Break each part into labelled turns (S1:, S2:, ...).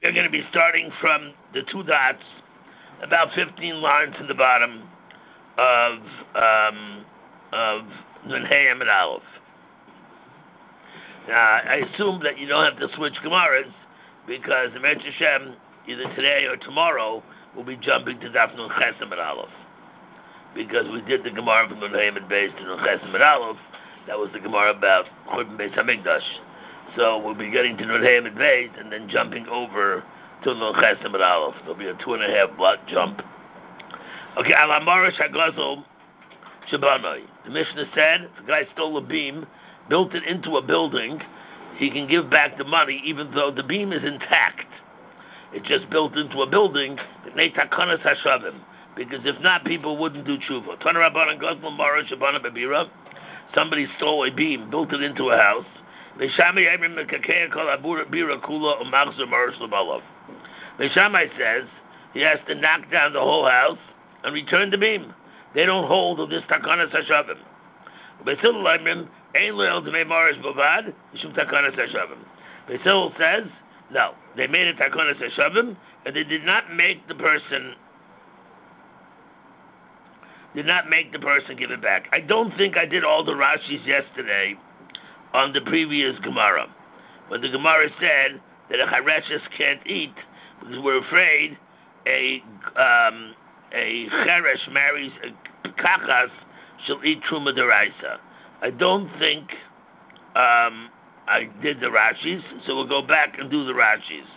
S1: You're going to be starting from the two dots, about 15 lines to the bottom of Nun Hayim and Aleph. I assume that you don't have to switch Gemaras because the Medrash Hashem, either today or tomorrow, will be jumping to Daf Nun Chesem and Aleph. Because we did the Gemara from Nun Hayim and Beis to Nun Chesem and Aleph. That was the Gemara about Churban Beis Hamikdash. So we'll be getting to Nun Hayim and Beis and then jumping over to Nun Chesem and Aleph. There'll be a 2.5 block jump. Okay, Alamarish Haglazel Shabbanai. The Mishnah said, if a guy stole a beam, built it into a building, he can give back the money even though the beam is intact. It just built into a building, because if not, people wouldn't do tshuva. Somebody stole a beam, built it into a house. Beishamai says he has to knock down the whole house and return the beam. They don't hold of this takanas hashavim. Beisil says, no, they made a takanas hashavim, and they did not make the person give it back. I don't think I did all the Rashis yesterday on the previous Gemara, when the Gemara said that a Chareshes can't eat because we're afraid a Cheresh marries a Kachas, she'll eat Truma Deraisa. I don't think I did the Rashis, so we'll go back and do the Rashis.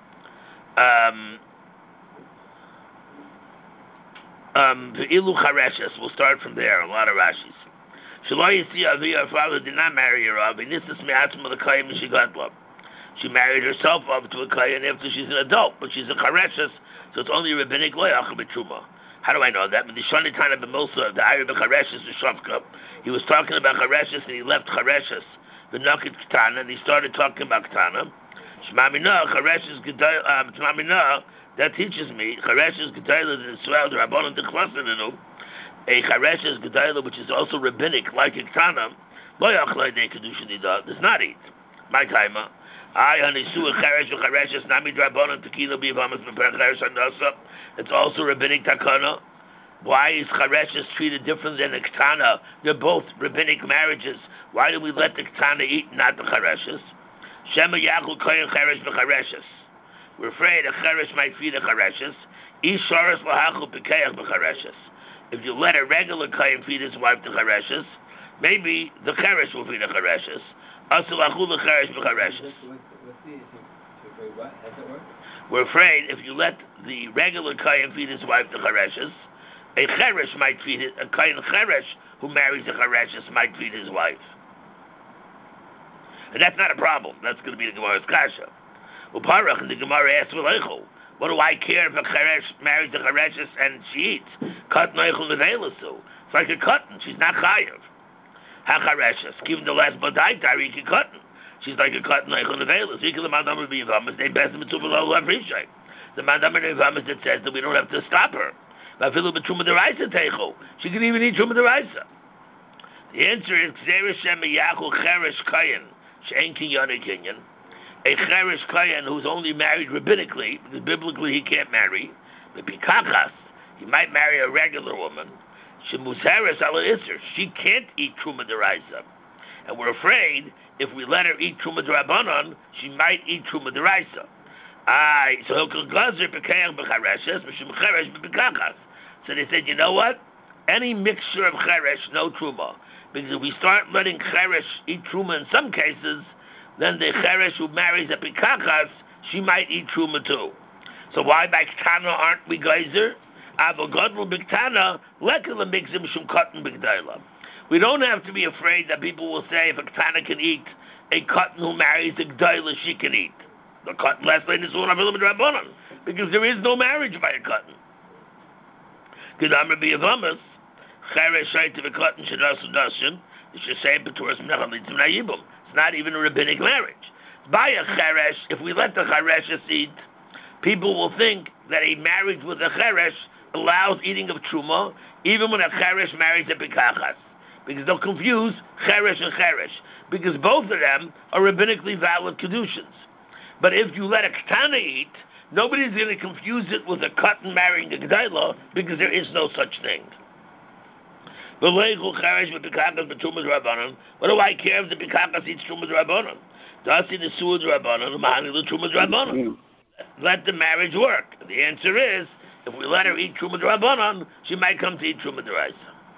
S1: The Ilu Chareshes, we'll start from there, a lot of Rashis. Shaloi Yisi Avi, her father did not marry her off. She married herself off to a Kayan after she's an adult, but she's a Chareshes, so it's only a rabbinic loyach b'truma. How do I know that? But the Shani Tana b'Mosa, the Irish Chareshes, the Shavka, he was talking about Chareshes and he left Chareshes, the Nakit Ketana, and he started talking about Ketana. Shmamina, Chareshes Shmamina, that teaches me, Chareshes Gedayla, the Israel, the Rabbanon, the Klasaninu, a Chareshes Gedayla, which is also rabbinic, like Ketana, loyach de Kedushin Nida, does not eat. My kaima. It's also rabbinic takana. Why is Chareshes treated different than the Ketana? They're both rabbinic marriages. Why do we let the Ketana eat, not the Chareshes? Shema Yachul Koyin Cheresh b'Chareshes. We're afraid a Cheresh might feed a Chareshes. Isharis Lahachul B'Keach b'Chareshes. If you let a regular Koyin feed his wife the Chareshes, maybe the Cheresh will feed the Chareshes. We're afraid if you let the regular Kayan feed his wife the Chareshes, a Cheresh might feed it, a Kayan Cheresh who marries a Chareshes might feed his wife. And that's not a problem. That's going to be the Gemara's Kasha. Uparach, and the Gemara asks, what do I care if a Cheresh marries a Chareshes and she eats? Kat Noichel Nevelasu. It's like a cotton. She's not Chayav. HaChareshes, given the last Badai Tariki cotton. She's like a cotton like on the veil. They best the Mandam and Vamas that says that we don't have to stop her. She can even eat Truma Deraisa. The answer is Cheresh Kayan, Shein Kinyan Kinyan. A Cheresh Kayan who's only married rabbinically, because biblically he can't marry, but Pikachas, he might marry a regular woman. She can't eat Truma Deraisa. And we're afraid if we let her eat Truma Derabanan, she might eat Truma Deraisa. So they said, you know what? Any mixture of Cheresh, no Truma. Because if we start letting Cheresh eat Truma in some cases, then the Cheresh who marries a Pikachas, she might eat Truma too. So why by Ketana aren't we geyser? We don't have to be afraid that people will say if a Ketana can eat, a cotton who marries a Gdaila, she can eat. The cotton last lane is one because there is no marriage by a cotton. It's not even a rabbinic marriage. By a Cheresh, if we let the Cheresh eat, people will think that a marriage with a Cheresh allows eating of Truma, even when a Cheresh marries a Pikachas. Because they'll confuse Cheresh and Cheresh. Because both of them are rabbinically valid Kedushans. But if you let a Ketana eat, nobody's going to confuse it with a Katan marrying a G'dayla because there is no such thing. What do I care if the Pikakas eats Trumas Rabbanon? Dasi the Suud Rabbanon, the Mahani the Trumas Rabbanon. Let the marriage work. The answer is, if we let her eat Trumas Rabbanon, she might come to eat Trumas Raisa.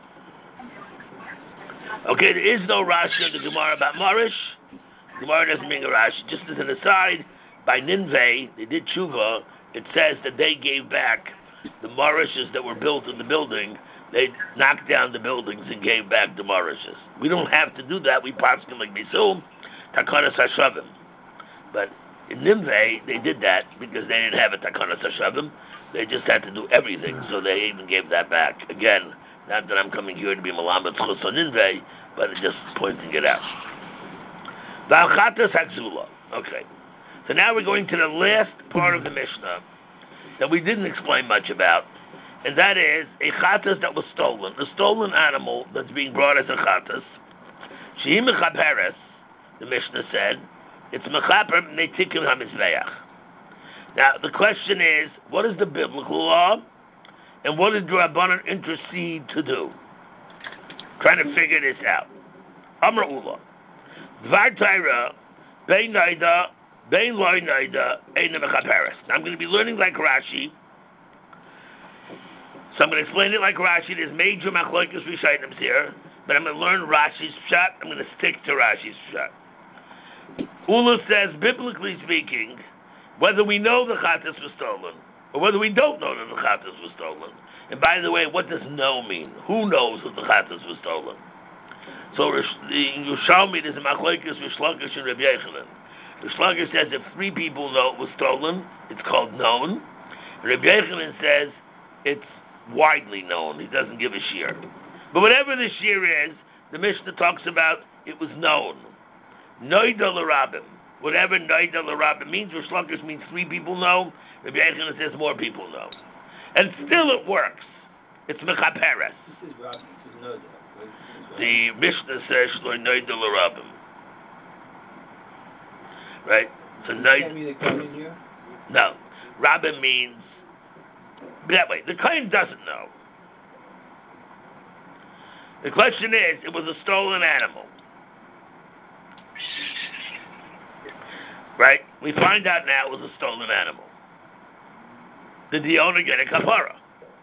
S1: Okay, there is no Rashi in the Gemara about Marish. Gemara doesn't bring a Rashi. Just as an aside, by Ninveh, they did tshuva. It says that they gave back the Marishes that were built in the building. They knocked down the buildings and gave back the Marishes. We don't have to do that. We paskin like Bisum, Takanas Hashavim. But in Ninveh, they did that because they didn't have a Takanas Hashavim. They just had to do everything, so they even gave that back. Again, not that I'm coming here to be Malamed Chus on Ninveh, but just pointing it out. V'alchatas Hagzula. Okay. So now we're going to the last part of the Mishnah that we didn't explain much about, and that is a chatas that was stolen. A stolen animal that's being brought as a chatas. Shehi mechaperes, the Mishnah said, it's mechaper netikin hamizveach. Now the question is, what is the biblical law, and what does the Rabbanan intercede to do? Trying to figure this out. Amar Ula, Dvar Torah, Bein Naida, Bein Loi Naida, Eina mechaperes. Now I'm going to be learning like Rashi. So I'm going to explain it like Rashi. There's major machlokas rishayim here, but I'm going to learn Rashi's pshat. I'm going to stick to Rashi's pshat. Ula says, biblically speaking, whether we know the chatas was stolen, or whether we don't know that the chatas was stolen. And by the way, what does know mean? Who knows that the chatas was stolen? So in Yerushalmi, there's a machlokas Rish Lakish and Rabbi Yochanan. Rish Lakish says if three people know it was stolen, it's called known. Rabbi Yochanan says it's widely known. He doesn't give a shear. But whatever the shear is, the Mishnah talks about it was known. Noida l'rabim. Whatever Noida l'rabim means, Rish Lakish means three people know. Rabbi Yochanan says more people know. And still it works. It's mechaperes.
S2: This is Rabbi. This is Noida.
S1: The Mishnah says Noida l'rabim. Right? So Noida. No. Rabim means that way. The Kohen doesn't know. The question is, it was a stolen animal. Right? We find out now it was a stolen animal. Did the owner get a kapara?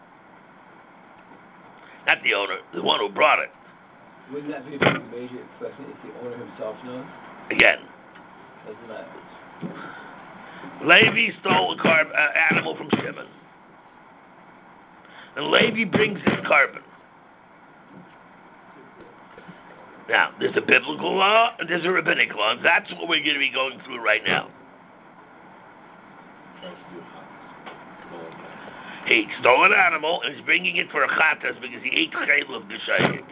S1: Not the owner, the one who brought it.
S2: Wouldn't that be a major question if the owner himself knows?
S1: Again.
S2: Doesn't matter.
S1: Levi stole an animal from Shimon. And Levi brings his carbon. Now, there's a biblical law and there's a rabbinic law, and that's what we're going to be going through right now. He stole an animal and he's bringing it for a chatas because he ate chayil of b'shayik.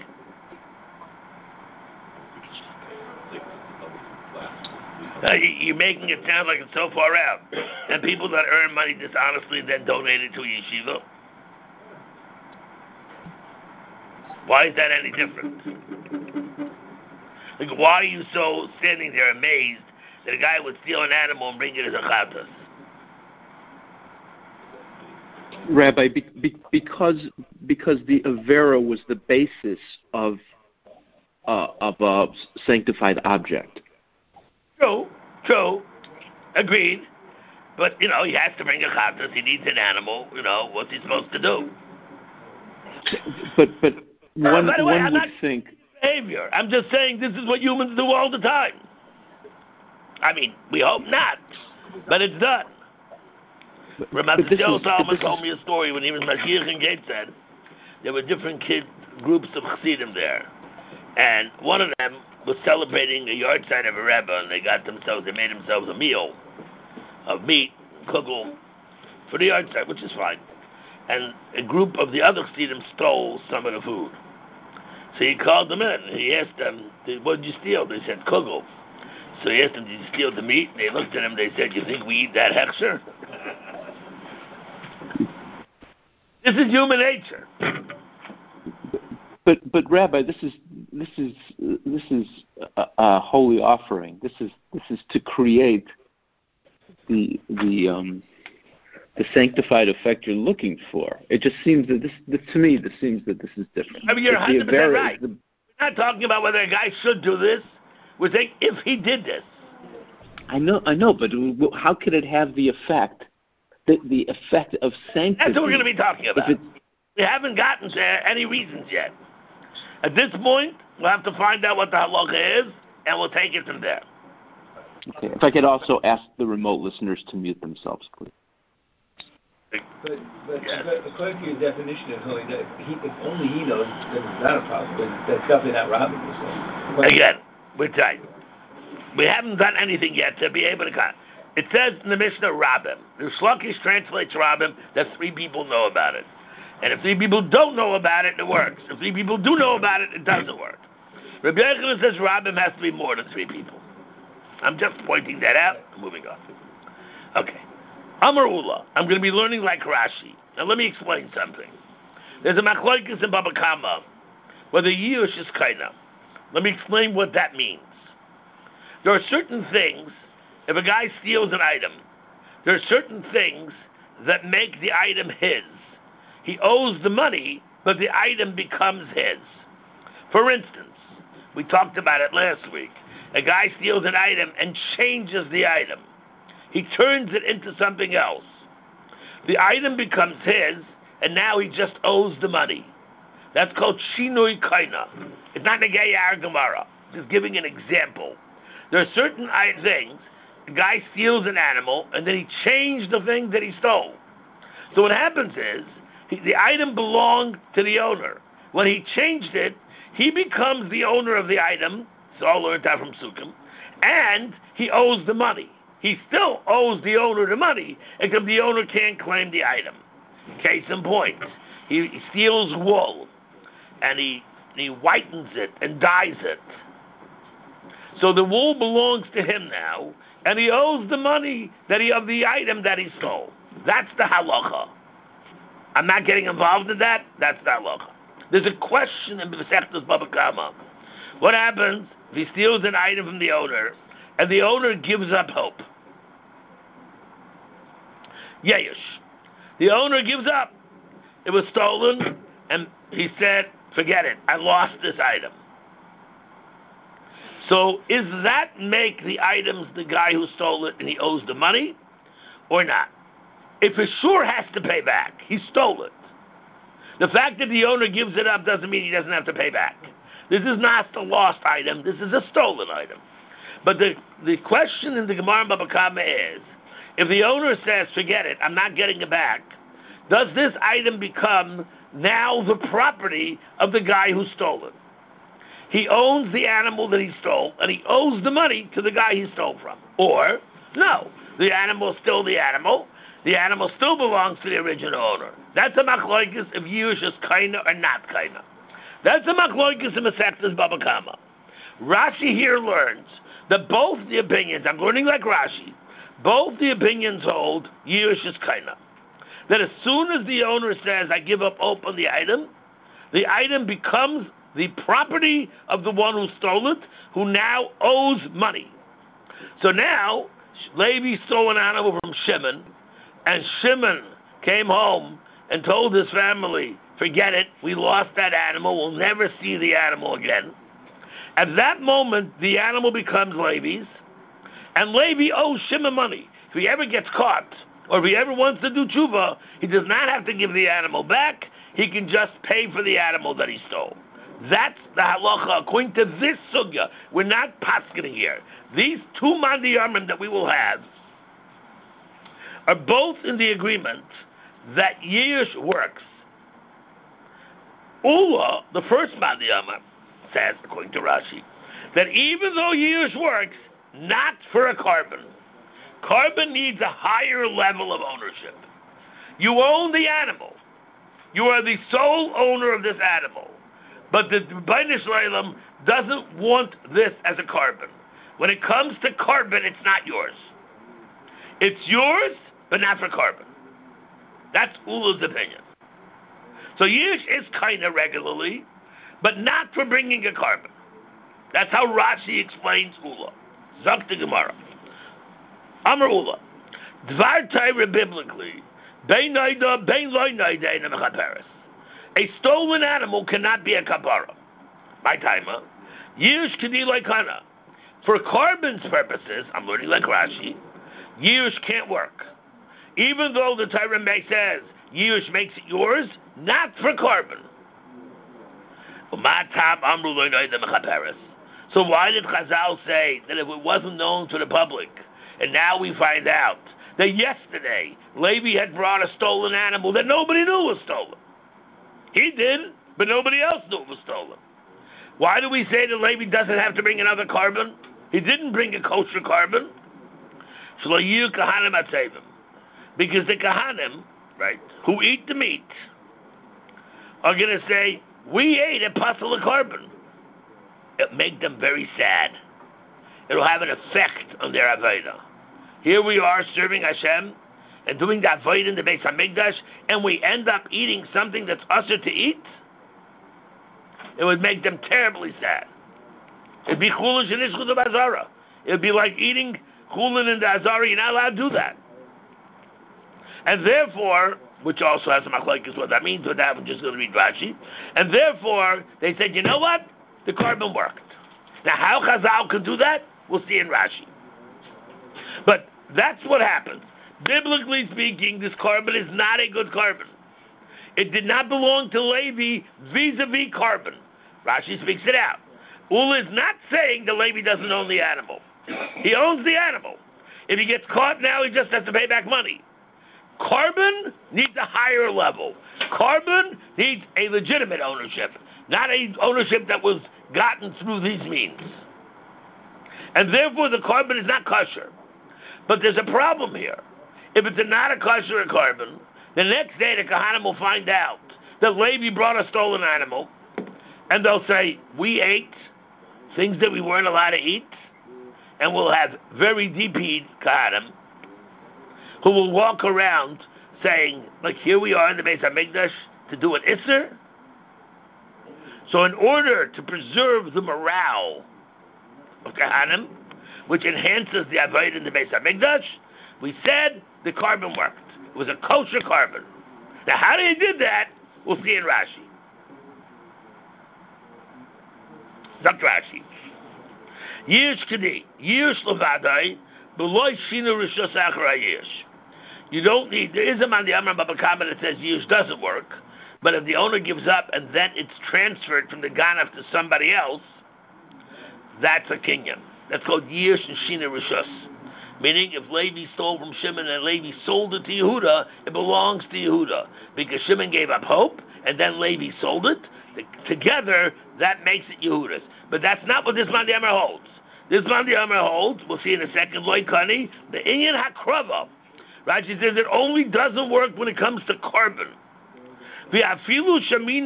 S1: You're making it sound like it's so far out. And people that earn money dishonestly then donate it to a yeshiva. Why is that any different? Like, why are you so standing there amazed that a guy would steal an animal and bring it as a chatas?
S3: Rabbi, because the avera was the basis of a sanctified object. True,
S1: agreed. But he has to bring a chatas. He needs an animal. What's he supposed to do?
S3: But one would think.
S1: Behavior. I'm just saying this is what humans do all the time. I mean, we hope not, but it's done. Remember, Salman told me a story when he was Mashiach in Gateshead. There were different groups of Chassidim there, and one of them was celebrating a yard sign of a Rebbe, and they made themselves a meal of meat, kugel, for the yard sign, which is fine. And a group of the other Chassidim stole some of the food. So he called them in, and he asked them, what did you steal? They said, kugel. So he asked them, did you steal the meat? And they looked at him, they said, you think we eat that hechsher? This is human nature.
S3: But Rabbi, this is a holy offering. This is to create the sanctified effect you're looking for. It just seems that to me, this seems that this is different.
S1: I mean, you're 100% right. We're not talking about whether a guy should do this. We're saying if he did this.
S3: I know, but how could it have the effect, the effect of sanctity?
S1: That's what we're going to be talking about. We haven't gotten to any reasons yet. At this point, we'll have to find out what the halacha is, and we'll take it from there.
S3: Okay. If I could also ask the remote listeners to mute themselves, please.
S2: But according to your definition of holy, if only he knows, then it's not a problem. That's definitely not robbing yourself.
S1: Again, we're tight. We haven't done anything yet to be able to cut. It says in the Mishnah, Rabbim. The Shlokish translates Rabbim that 3 people know about it. And if 3 people don't know about it, it works. If 3 people do know about it, it doesn't work. Rabbi Yochanan says Rabbim has to be more than 3 people. I'm just pointing that out. Moving on. Okay. Amar Ula. I'm going to be learning like Rashi. Now let me explain something. There's a machlokes in Baba Kama whether Yush is kaina. Let me explain what that means. There are certain things, if a guy steals an item, there are certain things that make the item his. He owes the money, but the item becomes his. For instance, we talked about it last week. A guy steals an item and changes the item. He turns it into something else. The item becomes his, and now he just owes the money. That's called shinui kaina. It's not negei Gemara. Just giving an example. There are certain things. A guy steals an animal, and then he changed the thing that he stole. So what happens is, the item belonged to the owner. When he changed it, he becomes the owner of the item. So I learned that from Sukkim. And he owes the money. He still owes the owner the money, except the owner can't claim the item. Case in point, he steals wool, and he whitens it and dyes it. So the wool belongs to him now, and he owes the money of the item that he stole. That's the halacha. I'm not getting involved in that. That's the halacha. There's a question in Masechtas Baba Kama. What happens if he steals an item from the owner, and the owner gives up hope? Yesh. The owner gives up. It was stolen, and he said, forget it, I lost this item. So is that make the items the guy who stole it and he owes the money, or not? If he sure has to pay back, he stole it. The fact that the owner gives it up doesn't mean he doesn't have to pay back. This is not a lost item, this is a stolen item. But the question in the Gemara Baba Kama is, if the owner says, forget it, I'm not getting it back, does this item become now the property of the guy who stole it? He owns the animal that he stole, and he owes the money to the guy he stole from. Or, no, the animal is still the animal. The animal still belongs to the original owner. That's a machlokes if Yush is kaina or not kaina. That's a machlokes in Masechtas Baba Kama. Rashi here learns that both the opinions, I'm learning like Rashi, both the opinions hold Yush is kaina. That as soon as the owner says, I give up hope on the item becomes the property of the one who stole it, who now owes money. So now, Levi stole an animal from Shimon, and Shimon came home and told his family, forget it, we lost that animal, we'll never see the animal again. At that moment, the animal becomes Levi's, and Levi owes Shimon money. If he ever gets caught, or if he ever wants to do tshuva, he does not have to give the animal back, he can just pay for the animal that he stole. That's the halacha according to this sugya. We're not paskening here. These 2 mandiyamim that we will have are both in the agreement that Yush works. Ula, the first mandiyamim, says, according to Rashi, that even though Yush works, not for a carbon. Carbon needs a higher level of ownership. You own the animal. You are the sole owner of this animal. But the Bnei Yisraelim doesn't want this as a carbon. When it comes to carbon, it's not yours. It's yours, but not for carbon. That's Ula's opinion. So Yush is kind of regularly, but not for bringing a carbon. That's how Rashi explains Ula. Zok the Gemara. Amar Ula. Dvar Torah biblically, bein noida, bein loy noida in a mechaperes. A stolen animal cannot be a kapara. My timer. Yish kedi loikana. For carbon's purposes, I'm learning like Rashi, Yish can't work. Even though the Torah says Yish makes it yours, not for carbon. So why did Chazal say that if it wasn't known to the public, and now we find out that yesterday Levi had brought a stolen animal that nobody knew was stolen? He did, but nobody else knew it was stolen. Why do we say that Levi doesn't have to bring another carbon? He didn't bring a kosher carbon. Because the Kahanim, right, who eat the meat, are going to say, we ate a puzzle of carbon. It'll make them very sad. It'll have an effect on their Avodah. Here we are serving Hashem and doing the Avodah in the Beis HaMikdash, and we end up eating something that's usher to eat. It would make them terribly sad. It'd be chulish and ishchut of Azara. It'd be like eating chulin in the Azara. You're not allowed to do that. And therefore, which also has some machlokes what that means, with that we're just going to read Rashi. And therefore, they said, you know what? The carbon worked. Now, how Chazal can do that, we'll see in Rashi. But that's what happens. Biblically speaking, this carbon is not a good carbon. It did not belong to Levi vis-a-vis carbon. Rashi speaks it out. Ula is not saying that Levi doesn't own the animal. He owns the animal. If he gets caught now, he just has to pay back money. Carbon needs a higher level. Carbon needs a legitimate ownership, not a ownership that was gotten through these means. And therefore, the carbon is not kosher. But there's a problem here. If it's not a kosher carbon, the next day the Kohanim will find out that Levi brought a stolen animal, and they'll say, we ate things that we weren't allowed to eat, and we'll have very deep-eat Kohanim who will walk around saying, like, here we are in the Beis HaMikdash to do an Isser. So in order to preserve the morale of Kohanim, which enhances the Avodah in the Beis HaMikdash, we said the carbon worked. It was a kosher carbon. Now, how they did that, we'll see in Rashi. Dr. Rashi. Yish Kedi, Yish Levadai, Beloy Shinu Rishos Achra Yish. You don't need, there is a man, the Amram Baba Kama that says Yish doesn't work, but if the owner gives up and then it's transferred from the Ganav to somebody else, that's a kinyan. That's called Yish and Shina Rishos. Meaning, if Levi stole from Shimon and Levi sold it to Yehuda, it belongs to Yehuda. Because Shimon gave up hope, and then Levi sold it. Together, that makes it Yehuda's. But that's not what this Mandi Amar holds. This Mandi Amar holds, we'll see in a second, Loi Kani, the Inyan HaKrava. Rashi says it only doesn't work when it comes to carbon. Even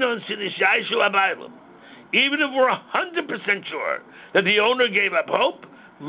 S1: if we're 100% sure that the owner gave up hope,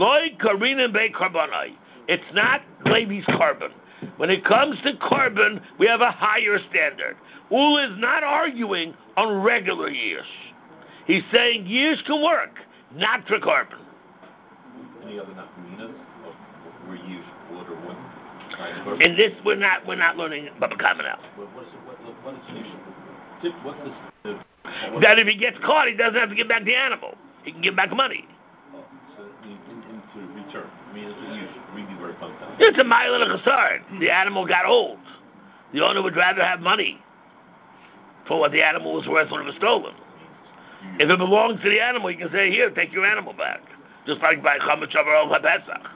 S1: it's not Levi's carbon. When it comes to carbon, we have a higher standard. Ula is not arguing on regular Yish. He's saying Yish can work, not for carbon.
S4: Any other nafkaminas where Yish would or wouldn't?
S1: In this, we're not learning Baba Kama now.
S4: What is Yish? What's this?
S1: That if he gets caught, he doesn't have to give back the animal. He can give back money.
S4: To return. I mean, it's a Yish. Really where it comes down.
S1: It's a mile and a chasar. The animal got old. The owner would rather have money for what the animal was worth when it was stolen. If it belongs to the animal, you can say, here, take your animal back. Just like by Chametz Shavuot HaPesach.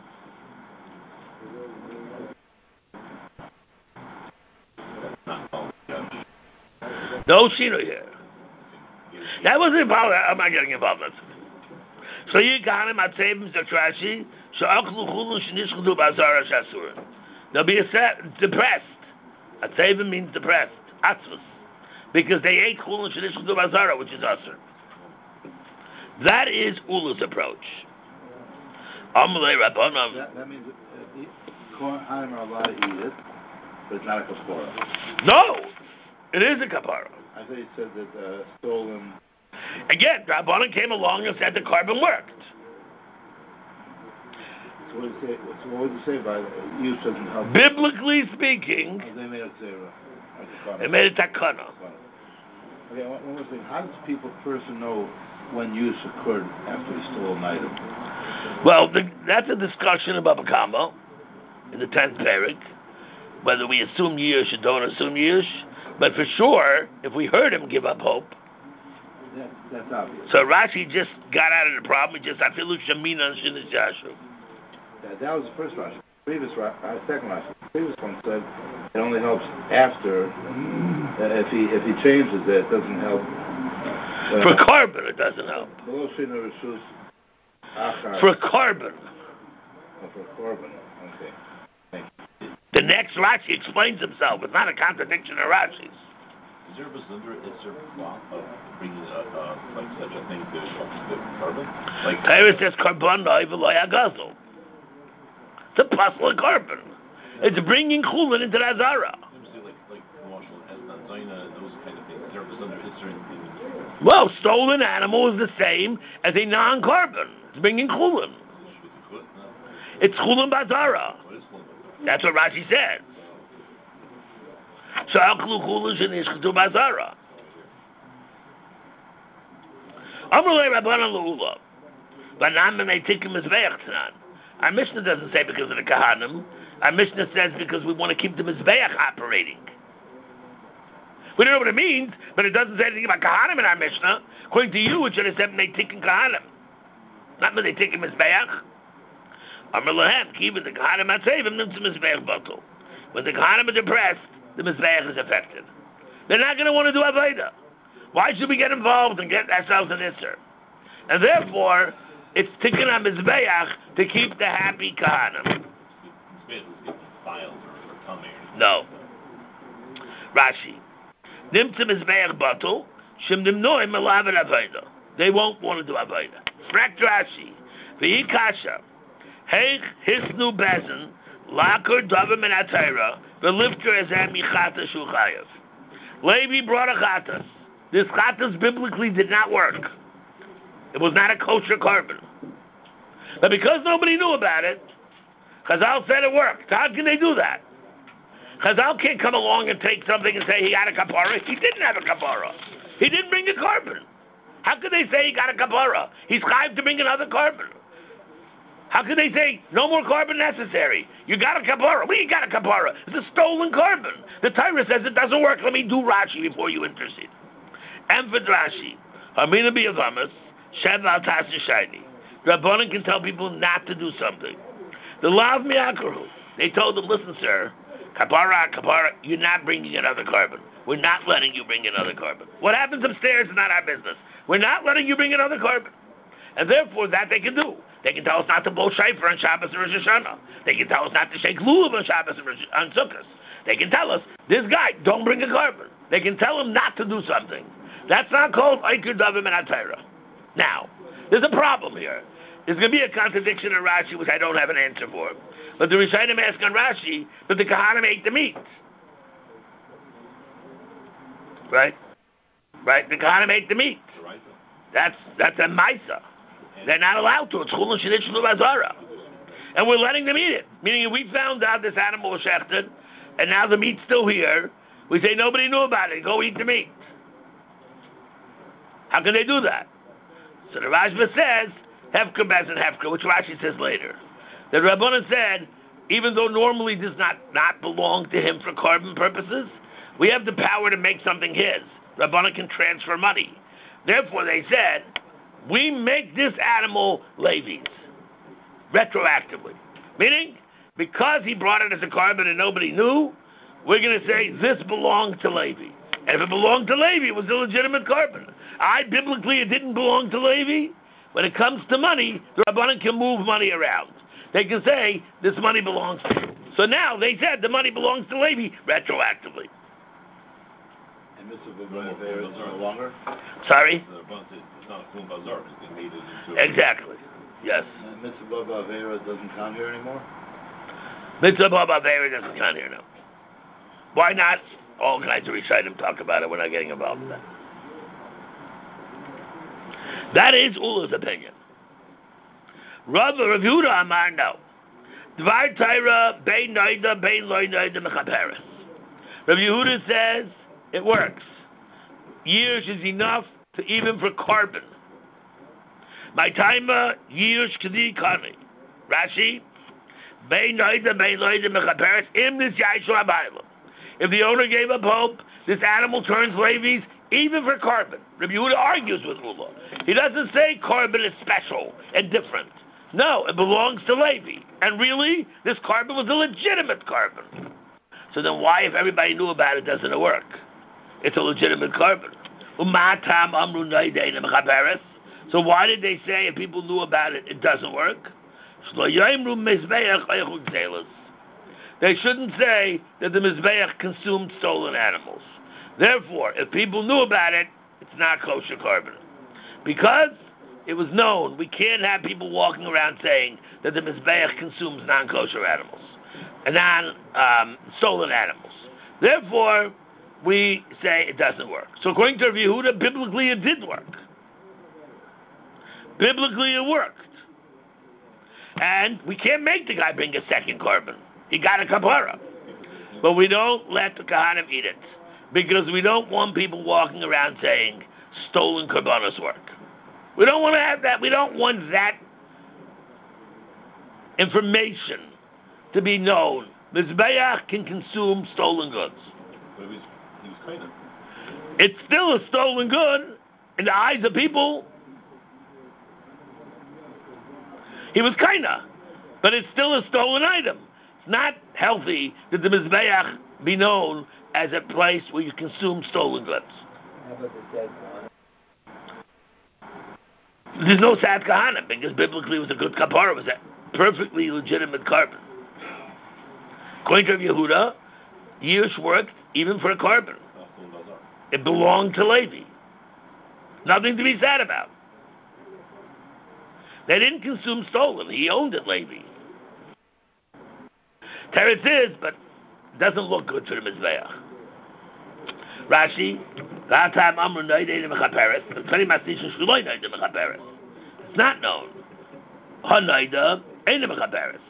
S1: No shino here. That wasn't involved. I'm not getting involved in that. So you got him at Savim Zatrashi, Sha'achlu Chulu Shnishchadu Bazara Shasur. They'll be depressed. At Savim means depressed. Atzvus. Because they ate Chulu Shnishchadu Bazara, which is Asur. That is Ula's approach. Amalei Rabbanam.
S5: That means Kohanim are allowed to eat it, but it's not a kapara.
S1: No! It is a kapara.
S5: I thought you said that stolen.
S1: Again, Rabbanan came along and said the carbon worked.
S5: So what would you say by use doesn't help?
S1: Biblically speaking,
S5: They made it zera.
S1: they made a takana.
S5: Okay, one more thing. How does a person know when use occurred after he stole an item?
S1: Well, that's a discussion about Bakama in the 10th parak, whether we assume Yush or don't assume Yush. But for sure, if we heard him give up hope.
S5: That's obvious.
S1: So Rashi just got out of the problem. He just, Afilu Shamina Shinish Yashu.
S5: That was the first Rashi. Second Rashi. The previous one said it only helps after. If he changes it, it doesn't help.
S1: For carbon, it doesn't help. For carbon.
S5: Oh, for carbon. Okay. Thank you.
S1: The next Rashi explains himself. It's not a contradiction of Rashi's.
S4: Is there a Bazunder, is there a law of bringing like such a thing to carbon? Like
S1: Paris says carbon agazel. It's a puzzle of carbon. It's bringing chulin into the Azara.
S4: Like Marshall has Zaina, those kind of things. Is there a Bazunder, is there anything?
S1: Well, stolen animal is the same as a non-carbon. It's bringing chulin. It's chulin bazara. That's what Rashi says. So aklu chulin shenishchatu bazara. Amrulei Rabbanan Leula. But Nam and they take him as Ve'achtanan. Our Mishnah doesn't say because of the Kahanim. Our Mishnah says because we want to keep the Mizbeach operating. We don't know what it means, but it doesn't say anything about Kahanim in our Mishnah. According to you, it should have said Meitikin Kahanim. Not Meitikin Mizbeach. Amar Lahem, even the Kahanim Atzevim, Nimtzim Mizbeach Batul. When the Kahanim are depressed, the Mizbeach is affected. They're not going to want to do Avodah. Why should we get involved and get ourselves an Isser? And therefore, it's Tikkun HaMizbeach to keep the happy Kahanim. No. Rashi. Nimtzim Mizbeach Batul, Shim Nimnoim Malav Avodah. They won't want to do Avodah. Frakt Rashi. V'hi Kasha. Heich Hisnu Bezin, Lakur Davim and Atayra, V'lifter Ezem Yichata Shuchayev. Levi brought a chatas. This chatas biblically did not work. It was not a kosher carbon. But because nobody knew about it, Chazal said it worked. How can they do that? Chazal can't come along and take something and say he got a kapara. He didn't have a kapara. He didn't bring a carbon. How could they say he got a kapara? He's chayav to bring another carbon. How could they say no more carbon necessary? You got a kapara. We got a kapara. It's a stolen carbon. The Torah says it doesn't work. Let me do Rashi before you intercede. And for Rashi, Hamina B'Yavamas, Shem Al Tasi Shiny. Rabbanan can tell people not to do something. The Lav Mi'akaru. They told them, listen, sir, kapara, you're not bringing another carbon. We're not letting you bring another carbon. What happens upstairs is not our business. We're not letting you bring another carbon. And therefore, that they can do. They can tell us not to blow shofar on Shabbos and Rosh Hashanah. They can tell us not to shake lulav on Shabbos and on Sukkot. They can tell us, this guy, don't bring a carbon. They can tell him not to do something. That's not called Eiker Davim and Atayra. Now, there's a problem here. There's going to be a contradiction in Rashi, which I don't have an answer for. But the Rishonim ask on Rashi, but the Kahanim ate the meat. Right? Right? The Kahanim ate the meat. That's a Maisa. They're not allowed to. It's Chulun Shenish Azara. And we're letting them eat it. Meaning if we found out this animal was shechted, and now the meat's still here, we say nobody knew about it. Go eat the meat. How can they do that? So the Rashba says, Hefker Bez and Hefker, which Rashi says later. The Rabbanan said, even though normally does not belong to him for carbon purposes, we have the power to make something his. Rabbanan can transfer money. Therefore, they said, we make this animal Levi's, retroactively. Meaning, because he brought it as a carbon and nobody knew, we're going to say this belonged to Levi. And if it belonged to Levi, it was a legitimate carbon. Biblically, it didn't belong to Levi. When it comes to money, the Rabbanan can move money around. They can say, this money belongs to you. So now, they said the money belongs to Levi, retroactively.
S5: And Mr. Bavera is no longer?
S1: Sorry?
S4: It's not a Chulun Bazar, because they made it into...
S1: Exactly. Yes.
S5: And Mr. Bavera doesn't count here anymore?
S1: Mitzvah Bavera doesn't count here now. Why not? All kinds of Rishonim talk about it. We're not getting involved in that. That is Ula's opinion. Rav Yehuda Amar no. Dvar Torah, Bein Noida, Bein Loi Noida, Mechaperes. Rabbi Yehuda says it works. Years is enough to even for carbon. My timer, years kadi kani. Rashi, Bein Noida, Bein Loida, Mechaperes, Im Nis Yaishu Abaylam. If the owner gave up hope, this animal turns Levi's even for carbon. Rabbi Yehuda argues with Ula. He doesn't say carbon is special and different. No, it belongs to Levi. And really, this carbon was a legitimate carbon. So then why, if everybody knew about it, doesn't it work? It's a legitimate carbon. So why did they say if people knew about it, it doesn't work? They shouldn't say that the Mizbeach consumed stolen animals. Therefore, if people knew about it, it's not kosher carbon. Because it was known, we can't have people walking around saying that the Mizbeach consumes non-kosher animals, stolen animals. Therefore, we say it doesn't work. So according to Rabbi Yehuda, biblically it did work. Biblically it worked. And we can't make the guy bring a second carbon. He got a kapara. But we don't let the Kohanim eat it. Because we don't want people walking around saying stolen karbanos work. We don't want to have that. We don't want that information to be known. Mizbeach can consume stolen goods.
S4: But he was kind of.
S1: It's still a stolen good in the eyes of people. He was kinda, but it's still a stolen item. It's not healthy that the Mizbeach be known as a place where you consume stolen goods.
S2: How about the sad Kahana?
S1: There's no sad kahana because biblically it was a good kapara. It was a perfectly legitimate carbon. According to Yehuda, Yish worked even for a carbon. It belonged to Levi. Nothing to be sad about. They didn't consume stolen. He owned it, Levi. Teretz is, but it doesn't look good for the Mizbeach. Rashi, it's not known. Hanaida ain't a mechaperes.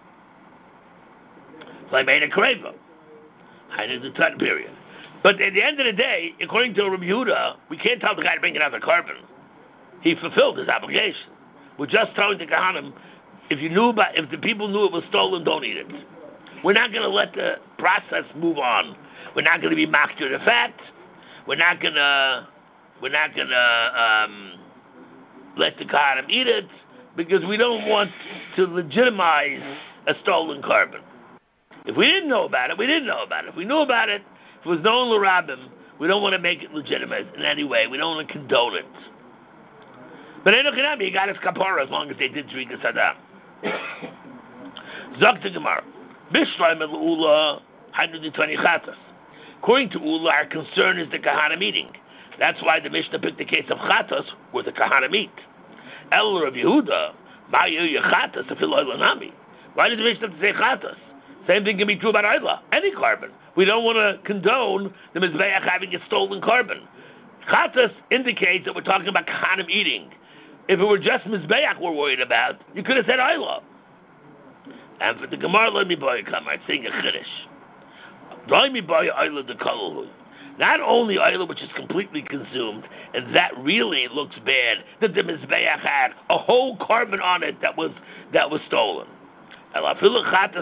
S1: So I made a kreva. I did the time period. But at the end of the day, according to Rabbi Yehuda, we can't tell the guy to bring another carbon. He fulfilled his obligation. We're just telling the Kohanim, if the people knew it was stolen, don't eat it. We're not going to let the process move on. We're not going to be maktir the fat. We're not going to let the Kohanim eat it because we don't want to legitimize a stolen carbon. If we didn't know about it, we didn't know about it. If we knew about it, if it was known l'rabim, we don't want to make it legitimate in any way. We don't want to condone it. But he got his kapara as long as they did Zrika Saddam. Zok to Gemara. Bishraim el Ula, 120 chatas. According to Ula, our concern is the Kahana eating. That's why the Mishnah picked the case of chatas where the Kahana eat. El Rav Yehuda, ma'yu chatas afil oilanami. Why did the Mishnah have to say chatas? Same thing can be true about Oila, any carbon. We don't want to condone the Mizbeach having a stolen carbon. Chatas indicates that we're talking about Kahanim eating. If it were just Mizbeach we're worried about, you could have said Oila. And for the Gemara, let me buy a kamar. It's saying a chiddush. Let me buy Oila the Kalahu. Not only Oila, which is completely consumed, and that really looks bad, that the Mizbeach had a whole carbon on it that was stolen. All the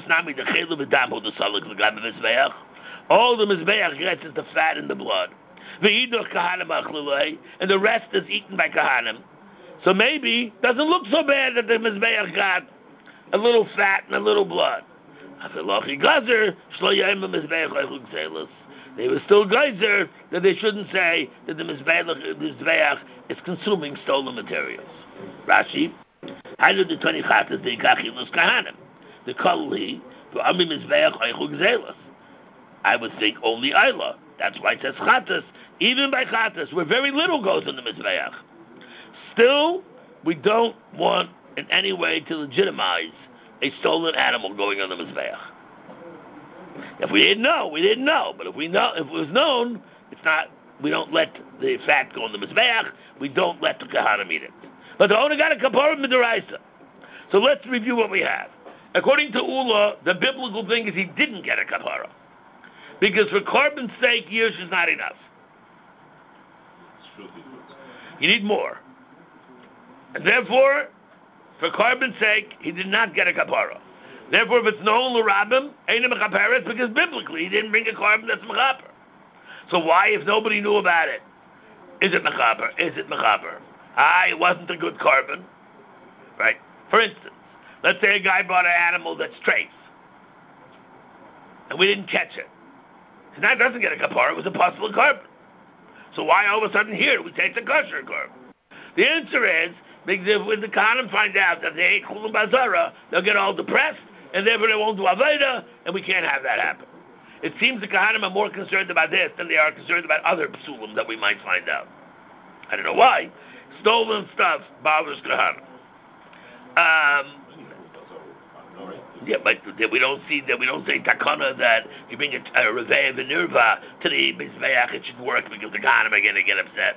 S1: Mizbeach gets is the fat and the blood. And the rest is eaten by Kahanim. So maybe it doesn't look so bad that the Mizbeach got a little fat and a little blood. They were still geyser that they shouldn't say that the Mizbeach is consuming stolen materials. Rashi, I know the 20 chatas they kachilus Kahanim. The Kalli, for Ami Mizbeach Eichug Zelas. I would think only Ayla. That's why it says Chatas. Even by Chatas, where very little goes in the Mizbeach. Still, we don't want in any way to legitimize a stolen animal going on the Mizbeach. If we didn't know, we didn't know. But if it was known, it's not. We don't let the fat go on the Mizbeach. We don't let the Kahanim eat it. But the owner got a kapara midaraisa. So let's review what we have. According to Ula, the biblical thing is he didn't get a kapara. Because for carbon's sake, years is not enough. You need more. And therefore, for carbon's sake, he did not get a kapara. Therefore, if it's known l'rabim, ain't a mechaperes, because biblically he didn't bring a carbon that's mechaper. So why, if nobody knew about it, is it mechaper? Is it mechaper? It wasn't a good carbon, right? For instance, let's say a guy bought an animal that's trace, and we didn't catch it. So that doesn't get a kapara, it was a possible carbon. So why all of a sudden here we take the kosher carbon? The answer is, because if when the Kohanim find out that they ate Chulam Bazara, they'll get all depressed, and therefore they won't do Aveda, and we can't have that happen. It seems the Kohanim are more concerned about this than they are concerned about other psulim that we might find out. I don't know why. Stolen stuff bothers Kohanim. Yeah, but we don't say takana that you bring a revei v'nirva to the mizbeach, it should work because the Kohanim are going to get upset.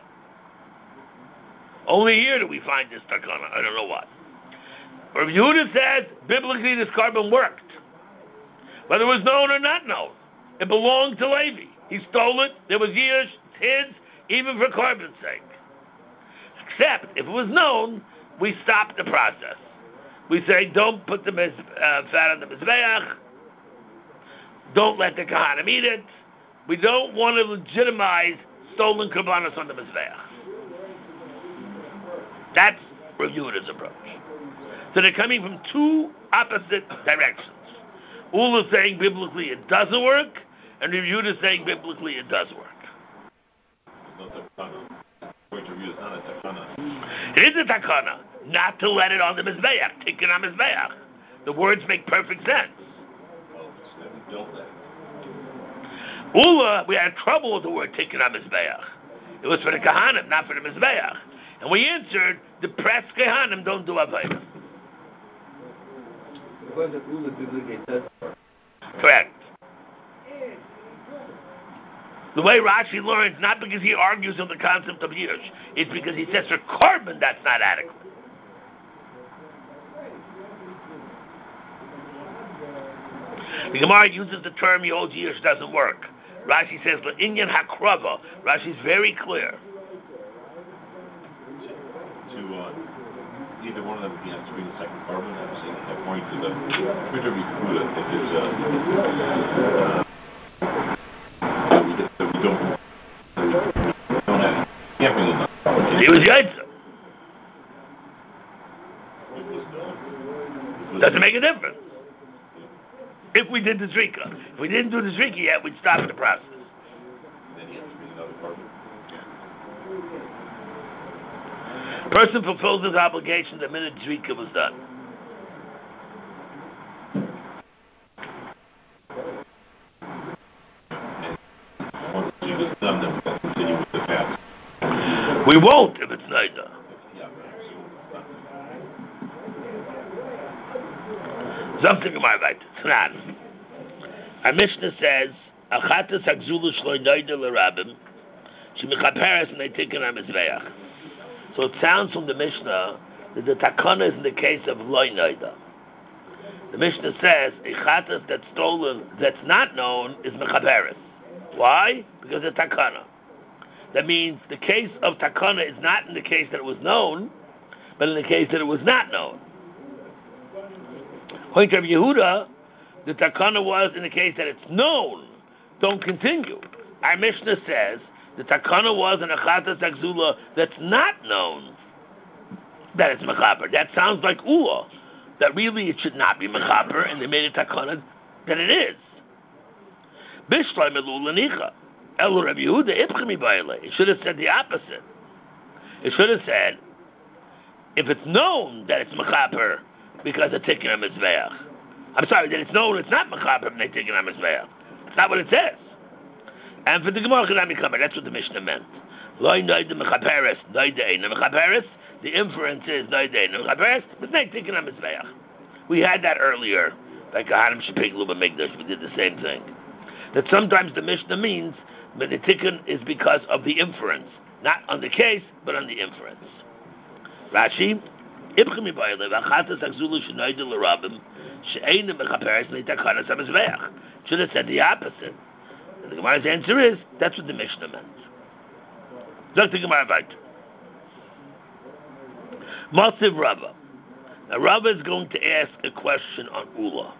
S1: Only here do we find this takana. I don't know why. Rav Yehuda says biblically this carbon worked, whether it was known or not known. It belonged to Levi. He stole it. There was years, it's his, even for carbon's sake. Except if it was known, we stop the process. We say, don't put the fat on the mizbeach. Don't let the Kohanim eat it. We don't want to legitimize stolen karbanos on the mizbeach. That's Rav Yehuda's approach. So they're coming from two opposite directions. Ula is saying biblically it doesn't work, and Rav Yehuda is saying biblically it does work. It is a takana, not to let it on the mizbeach, tikkun on mizbeach. The words make perfect sense. Ula, we had trouble with the word tikkun on mizbeach. It was for the Kohanim, not for the mizbeach. And we answered, the press Kohanim don't do Aveda. Correct. The way Rashi learns, not because he argues on the concept of Yirush, it's because he says for carbon that's not adequate. The Gemara uses the term Yod Yirush doesn't work. Rashi says Inyan Hakrava. Rashi's very clear.
S4: Either one of them has to bring the second carbon. I'm saying, according to the Twitter Bikuda, if it's we don't have, can't bring enough.
S1: He was Yaitza. Doesn't make a difference. If we did the Zrika. If we didn't do the Zrika yet, we'd stop the process.
S4: Then he has to bring another carbon.
S1: Person fulfills his obligation the minute Zrika was done.
S4: Once Zrika's done, then we'll continue with the fast.
S1: We won't if it's Naida. Something about it. It's not. Our Mishnah says, Achatas Agzulu Shloi Naida L'Rabim, Shemichaperes and they take on Mizbeach. So it sounds from the Mishnah that the takana is in the case of loy naida. The Mishnah says a chatas that's stolen that's not known is mechaberes. Why? Because it's takana. That means the case of takana is not in the case that it was known, but in the case that it was not known. According to Rabbi Yehuda, the takana was in the case that it's known. Don't continue. Our Mishnah says the takana was an achatas agzula that's not known that it's mechaper. That sounds like ula. That really it should not be mechaper, and they made a takana that it is. Bishleim elula nicha. El Rabbi Yehuda ipchemi ba'ile. It should have said the opposite. It should have said, if it's known that it's mechaper because it's taken on mizbeach. I'm sorry, that it's known it's not mechaper when they take it on mizbeach. That's not what it says. And for the Gemara Chidami Kamer, that's what the Mishnah meant. Loi noida mechaperes, noida eina mechaperes. The inference is noida eina mechaperes, but it's not taken on mizbeach. We had that earlier, like Kohanim Shepik Luba Migdash. We did the same thing. That sometimes the Mishnah means that the tikkun is because of the inference, not on the case, but on the inference. Rashi, Ibchemi Ba'ile, V'achatas Akzulu Shenoida L'Rabim, she'einu mechaperes mitakanas hamizbeach. Should have said the opposite. And the Gemara's answer is, that's what the Mishnah meant. Look the Gemara weiter. Masiv Rava. Now Rava is going to ask a question on Ula.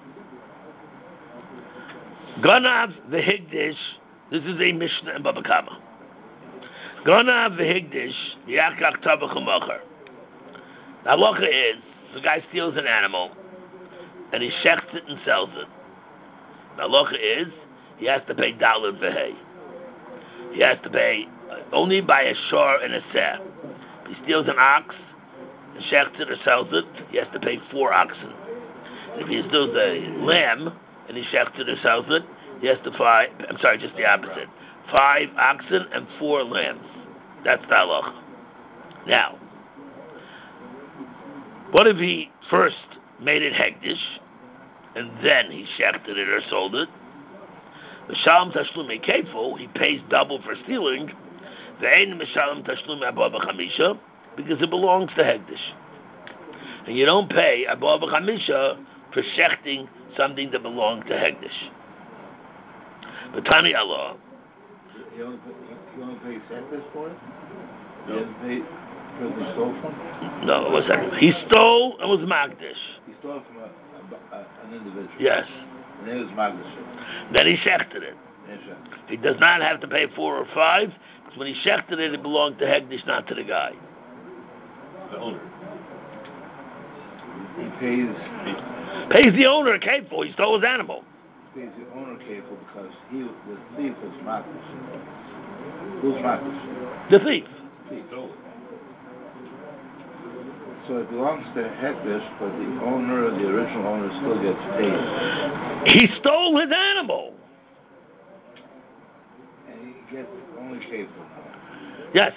S1: Ganav v'higdish, this is a Mishnah in Baba Kama. Ganav v'higdish, yakach tabach u'macher. The halacha is, the guy steals an animal, and he shechts it and sells it. The halacha is, he has to pay daled v'hei. He has to pay only by a shor and a seh. If he steals an ox, and shechts it or sells it, he has to pay 4 oxen. And if he steals a lamb, and he shechts it or sells it, he has to just the opposite. 5 oxen and 4 lambs. That's the halacha. Now, what if he first made it hegdish, and then he shechted it or sold it? Mishalem tashlumei kefo, he pays double for stealing. Ve'ein mishalem tashlumei above chamisha, because it belongs to hegdish. And you don't pay above chamisha for shechting something that belongs to hegdish. But Tani Allah.
S5: He only pays hegdish for it? He doesn't pay because he stole from him?
S1: No, what's that? He stole and was magdish.
S5: He stole from an individual.
S1: Yes.
S5: And then it was magdish.
S1: Then he shechted it. He does not have to pay 4 or 5. Because when he shechted it, it belonged to hegdish, not to the guy.
S4: The owner.
S5: He
S1: pays the owner a kefil. He stole his animal.
S5: He pays the owner kefil because the thief was magdish. Who's magdish?
S1: The thief.
S5: So it belongs to hegdish, but the original owner, still gets paid.
S1: He stole his animal.
S5: And he gets only kefil now.
S1: Yes.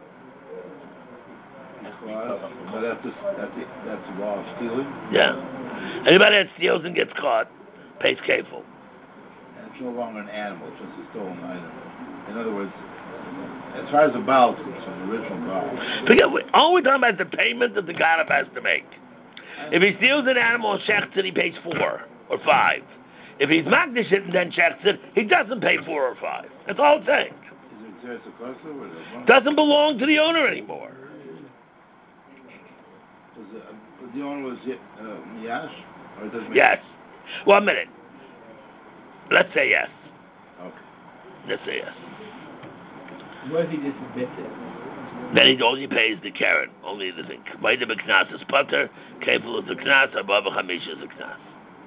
S5: So that's the law of stealing?
S1: Yeah. Anybody that steals and gets caught pays kefil.
S5: And it's no longer an animal, it's just a stolen item. In other words, as far as the Baal is concerned, the original Baal.
S1: All we're talking about is the payment that the Ganav has to make. If he steals an animal and shechts it, he pays 4 or 5. If he's magdish it and then shechts it, he doesn't pay 4 or 5. That's all it's saying. Doesn't belong to the owner anymore.
S5: The owner was Miyash? Or does
S1: yes. 1 minute. Let's say yes.
S5: Okay.
S1: Let's say yes.
S2: What if he just admits it?
S1: Then he only pays the Karen, only the thing. Vaida b'knas is putter, kefil is the knas, above chamisha is the knas.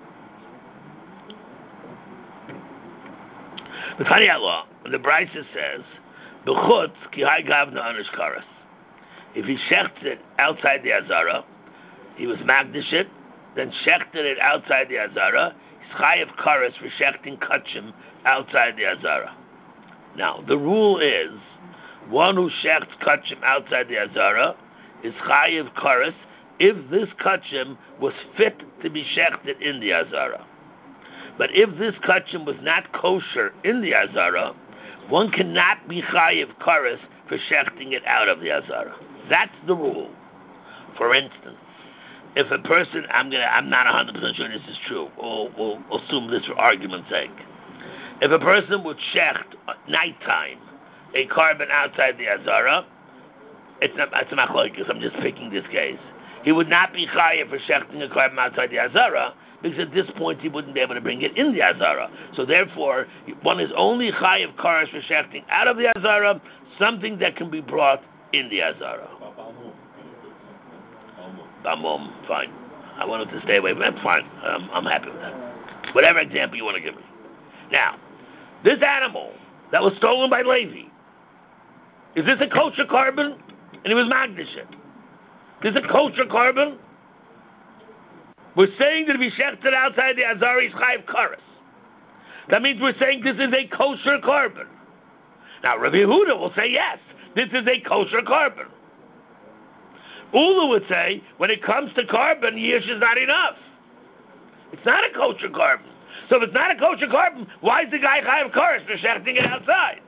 S1: The Tani Allah, the Brisa says, b'chutz ki hai gavna anish karas. If he shechts it outside the Azara, he was magdish it, then shechted it outside the Azara, he's chayav karas for shechting kachim outside the Azara. Now, the rule is, one who shechts kachim outside the Azara is chayav karas if this kachim was fit to be shechted in the Azara. But if this kachim was not kosher in the Azara, one cannot be chayav karas for shechting it out of the Azara. That's the rule. For instance, if a person, I'm not 100% sure this is true. We'll assume this for argument's sake. If a person would shecht at nighttime a carbon outside the Azara, it's not machlokes, I'm just picking this case. He would not be chayav for shechting a carbon outside the Azara, because at this point he wouldn't be able to bring it in the Azara. So therefore, one is only chayav karas for shechting out of the Azara, something that can be brought in the Azara. Fine. I wanted to stay away from that. Fine. I'm happy with that. Whatever example you want to give me. Now, this animal that was stolen by Levi, is this a kosher carbon? And he was magdish it. Is this a kosher carbon? We're saying that if he shechted outside the Azara, he's chayav karas. That means we're saying this is a kosher carbon. Now, Rabbi Yehuda will say, yes, this is a kosher carbon. Ula would say, when it comes to carbon, yish is not enough. It's not a kosher carbon. So if it's not a kosher carbon, why is the guy chayav karas for shechting it outside?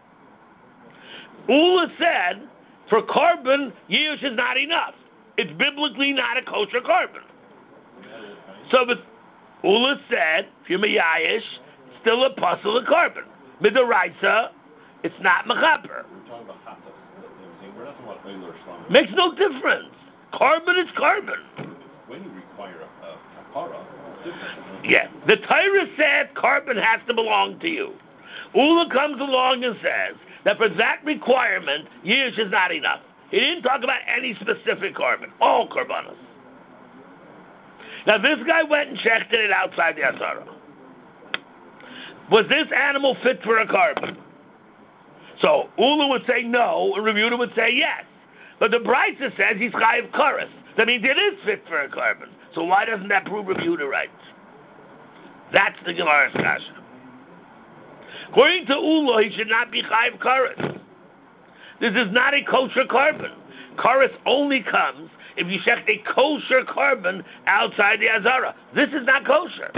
S1: Ula said, for carbon, yish is not enough. It's biblically not a kosher carbon. So, Ula said, if you're Mayayish, still a puzzle of carbon. Midaraisa, it's not Mechaper.
S4: We're talking about Hatas. We're not talking about Oil or Shlamim.
S1: Makes no difference. Carbon is carbon.
S4: When you require a kapara, it's different.
S1: Yeah. The Torah said carbon has to belong to you. Ula comes along and says that for that requirement, Yish is not enough. He didn't talk about any specific carbon. All carbonas. Now this guy went and checked it outside the Azara. Was this animal fit for a carbon? So Ula would say no, and Rebuta would say yes. But the Brisa says he's chayiv karas. That means it is fit for a carbon. So why doesn't that prove Rebuta right? That's the Gemara's kasha. According to Ula, he should not be chayiv karas. This is not a kosher carbon. Karas only comes if you check a kosher carbon outside the Azara. This is not kosher.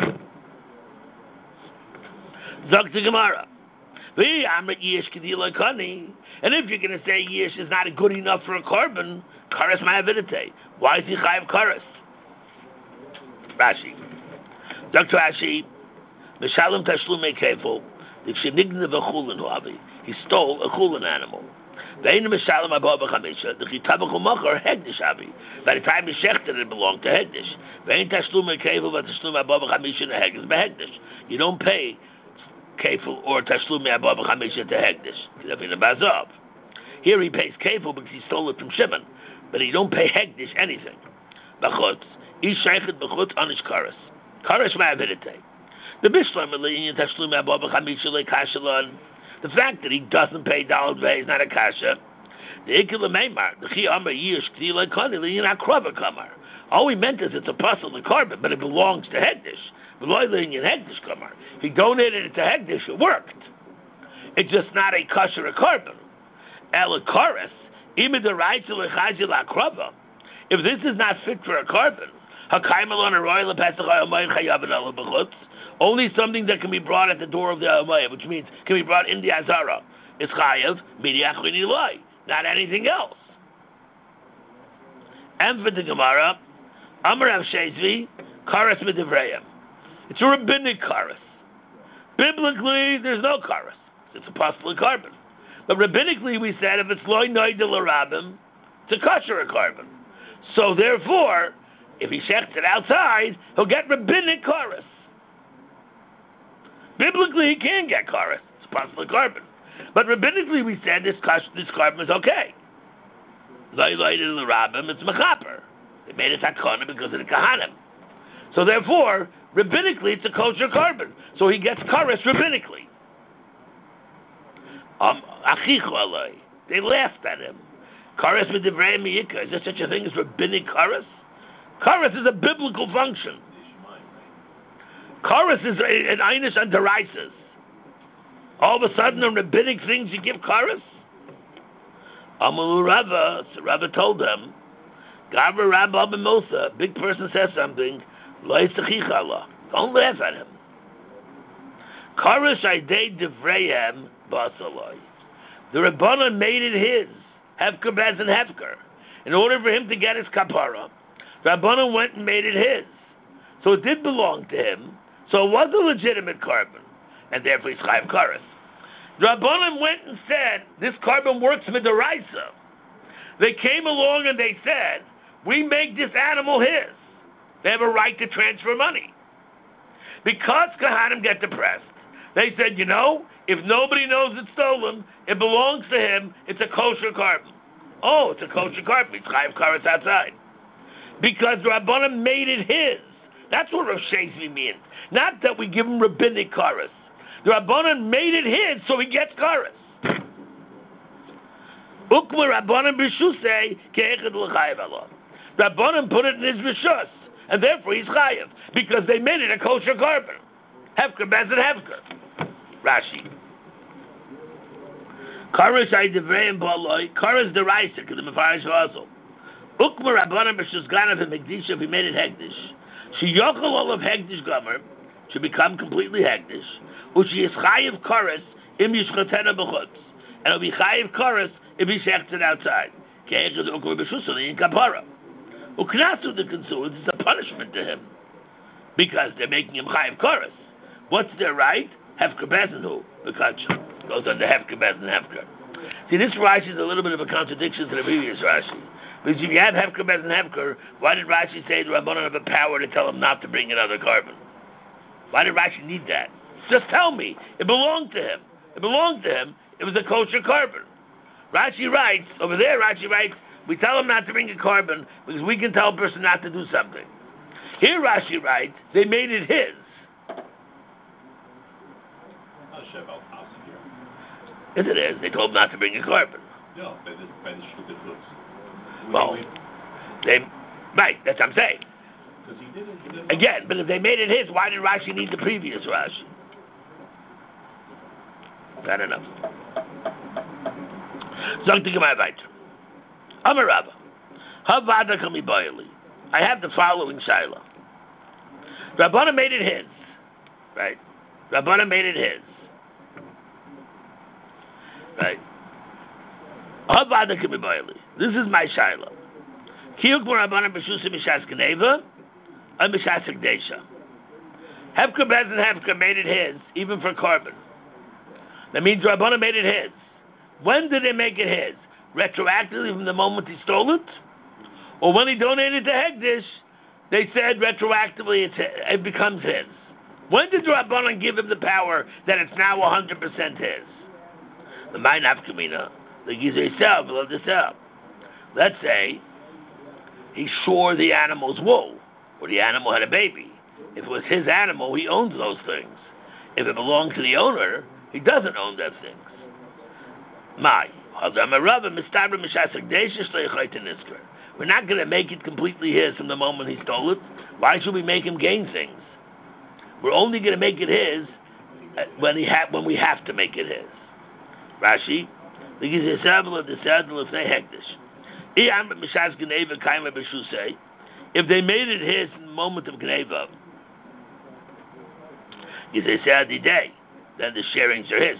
S1: Zok to Gemara. And if you're going to say Yish is not good enough for a carbon, Karas ma'avidite. Why is he chayiv Karas? Rashi. Dr. Rashi, Mishalem Tashlumei Kefil, if Shenigna v'chulin huavi, he stole a chulin animal. Ve'in Mishalem above Chamisha, the Chitabach u'machar hegdish avi. By the time he shechted, it belonged to hegdish. Ve'in Tashlumei Kefil, but Tashlumei above Chamisha, the hegdish behegdish. You don't pay Kefil or Tashlumei above Chamisha to hegdish. Here he pays Kefil because he stole it from Shimon, but he don't pay hegdish anything. B'chutz, ish sheichet b'chutz anish karas. Karas ma'avidite. The Bishlam Elin Tashlumei above Chamisha le'kashalon. The fact that he doesn't pay Dalad Vei is not a kasha. The Ikil Meimar, the Chi Amar Yish Kti Lekoni Le'in Akrava Kamar. All he meant is it's a puzzle of carbon, but it belongs to Hegdish. If he donated it to Hegdish, it worked. It's just not a kosher a carbon. If this is not fit for a carbon, only something that can be brought at the door of the Almaya, which means can be brought in the Azara, is chayav midiachrini loy, not anything else. And for the Gemara, Amar Rav Shezvi, karas midivrayim. It's a rabbinic karas. Biblically, there's no karas. It's a possible carbon. But rabbinically, we said if it's loy noy de l'rabim, it's a kosher a carbon. So therefore, if he shechts it outside, he'll get rabbinic karas. Biblically, he can get karas. It's a possible carbon. But rabbinically, we said this carbon is okay. Loy noy de l'rabim, it's mechaper. They made it takana because of the kahanim. So therefore, rabbinically, it's a kosher carbon. So he gets karas rabbinically. They laughed at him. Karas midivrei miyika. Is there such a thing as rabbinic karas? Karas is a biblical function. Karas is an einish and deraises. All of a sudden, on rabbinic things, you give karas? Amalu Rava, so Rava told them, Gavra Rabba ben Mosa, a big person says something, don't laugh at him. Karas Aidei Devrehem Basaloi. The Rabbanan made it his, Hefker Bez and Hefker. In order for him to get his kapara, the Rabbanan went and made it his. So it did belong to him, so it was a legitimate carbon, and therefore he's chayav karas. The Rabbanan went and said, this carbon works midaraisa. They came along and they said, we make this animal his. They have a right to transfer money. Because Kahanim get depressed, they said, if nobody knows it's stolen, it belongs to him, it's a kosher carbon. Oh, it's a kosher carbon. It's chayav karas outside. Because the Rabbanan made it his. That's what Rav Shezvi means. Not that we give him rabbinic karas. The Rabbanan made it his, so he gets karas. Ukma Rabbanan b'shusei ke'echad l'chayav Allah. Rabbanan put it in his rishus, and therefore he's chayav, because they made it a kosher carbon. Hefker, Bez and Hefker. Rashi. Karas Aidivreim Baloi, Karas Deraisa, because the Mefarish also. Ukma Rabbanan b'shus ganav ha'mekdish, if he made it hegdish. She yochel all of hegdish gomer, should become completely hegdish. Ushi is chayav karas im yishchatena b'chutz, and it'll be chayav karas if he shechts it outside. Ke'echad ukma b'shusali in kapara. Uknasu the consumer, it's a punishment to him. because they're making him chayiv chorus. What's their right? Hefker bezin who? Because goes under Hefker bezin Hefker. See, this Rashi is a little bit of a contradiction to the previous Rashi. Because if you have Hefker bezin Hefker, why did Rashi say the Rabbanon have a power to tell him not to bring another carbon? Why did Rashi need that? Just tell me. It belonged to him. It belonged to him. It was a kosher carbon. Rashi writes, over there Rashi writes, we tell him not to bring a carbon because we can tell a person not to do something. Here Rashi writes, they made it his. Yes, it is. They told him not to bring a carbon.
S4: No, by the stupid hooks.
S1: Well, right, that's what I'm saying. Again, but if they made it his, why did Rashi need the previous Rashi? I don't know. Zog to Gemara weiter. Amar Rabba, Havada kami boili. I have the following shaila. Rabbana made it his, right? Rabbana made it his, right? Havada kami boili. This is my shaila. Kiyuk mo Rabbana b'shusa mishas geneva, and mishas hekdesha. Hefker bezin Hefker made it his, even for carbon. That means Rabbana made it his. When did they make it his? Retroactively from the moment he stole it? Or when he donated to Hegdish, they said retroactively it becomes his. When did Rabbanan give him the power that it's now 100% his? The Mayin Afkamina, the Gizeh Sel, below the Sel. Let's say he shore the animal's wool, or the animal had a baby. If it was his animal, he owns those things. If it belonged to the owner, he doesn't own those things. We're not going to make it completely his from the moment he stole it. Why should we make him gain things? We're only going to make it his when we have to make it his. Rashi, if they made it his in the moment of Gneva, then the sharings are his.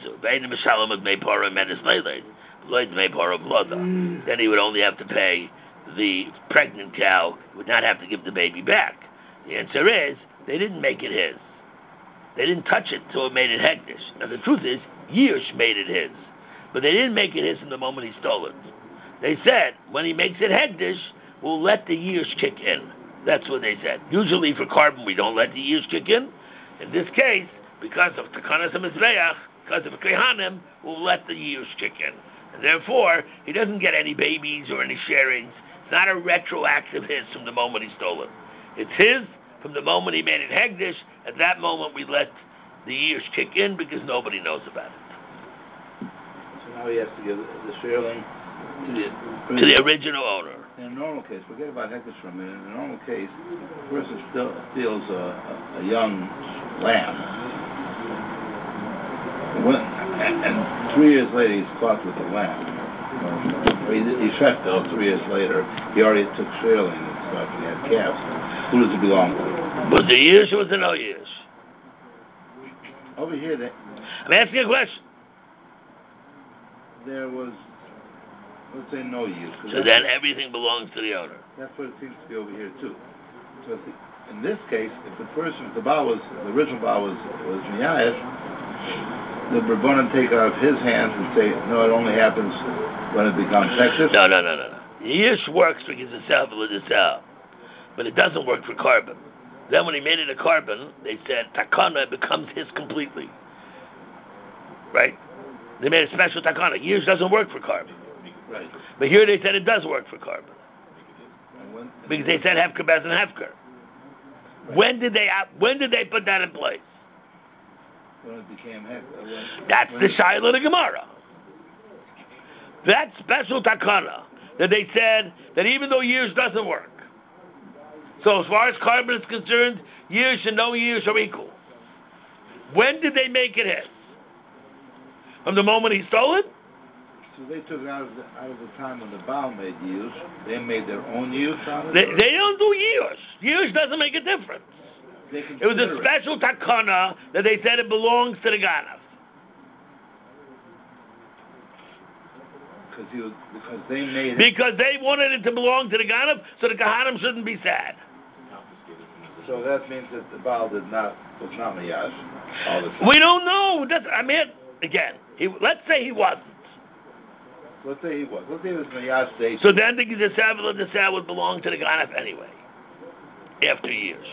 S1: Then he would only have to pay the pregnant cow, would not have to give the baby back. The answer is, they didn't make it his. They didn't touch it till it made it Hegdish. Now the truth is, Yirsh made it his. But they didn't make it his from the moment he stole it. They said, when he makes it Hegdish, we'll let the Yirsh kick in. That's what they said. Usually for carbon, we don't let the Yirsh kick in. In this case, because of Takanas HaMizbeach, because of Kehanim, we'll let the Yirsh kick in. And therefore, he doesn't get any babies or any sharings. It's not a retroactive his from the moment he stole it. It's his from the moment he made it Hegdish. At that moment, we let the Yirsh kick in because nobody knows about it.
S5: So now he has to give the shearling
S1: to the original owner.
S5: In a normal case, forget about Hegdish for a minute. In a normal case, the person steals a young lamb. And 3 years later, he's caught with the lamb. He shot Bill 3 years later. He already took shearling and stuff, and he had calves. Who does it belong to?
S1: Was the Yirsh or was it no Yirsh?
S5: Over here,
S1: I'm asking a question.
S5: There was, let's say, no use.
S1: So then everything belongs to the owner.
S5: That's what it seems to be over here too. So in this case, if the original Baal was Miyash, the Rabbanan take out of his hands and say, no, it only happens when it becomes Hegdish.
S1: No. The Yirsh works for Gizeh, but it doesn't work for carbon. Then when he made it a carbon, they said takana becomes his completely. Right? They made a special takana. Yirsh doesn't work for carbon.
S5: Right.
S1: But here they said it does work for carbon. Because they said Hefker Bezin Hefker. Right. When did they put that in place?
S5: When it became Hefker.
S1: That's the Shaila of the Gemara. That special takana that they said that even though Yirsh doesn't work, so as far as carbon is concerned, Yirsh and no Yirsh are equal. When did they make it his? From the moment he stole it?
S5: So they took it out of the time when the Baal made Yirsh. They made their own Yirsh on it?
S1: They don't do Yirsh. Yirsh doesn't make a difference. It was a special takana that they said it belongs to the Ganav.
S5: Because they
S1: wanted it to belong to the Ganav, so the Kahanim shouldn't be sad.
S5: So So that means that the Baal was not Miyash all the time.
S1: We don't know. Again, let's say he wasn't.
S5: Let's say he was. Let's say he was Miyash Day.
S1: So then the Seh would belong to the Ganef anyway, after years.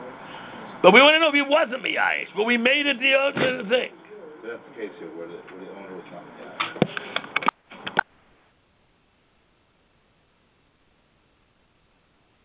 S1: But we want to know if he wasn't Miyash. But we made it the other thing.
S5: That's the case here.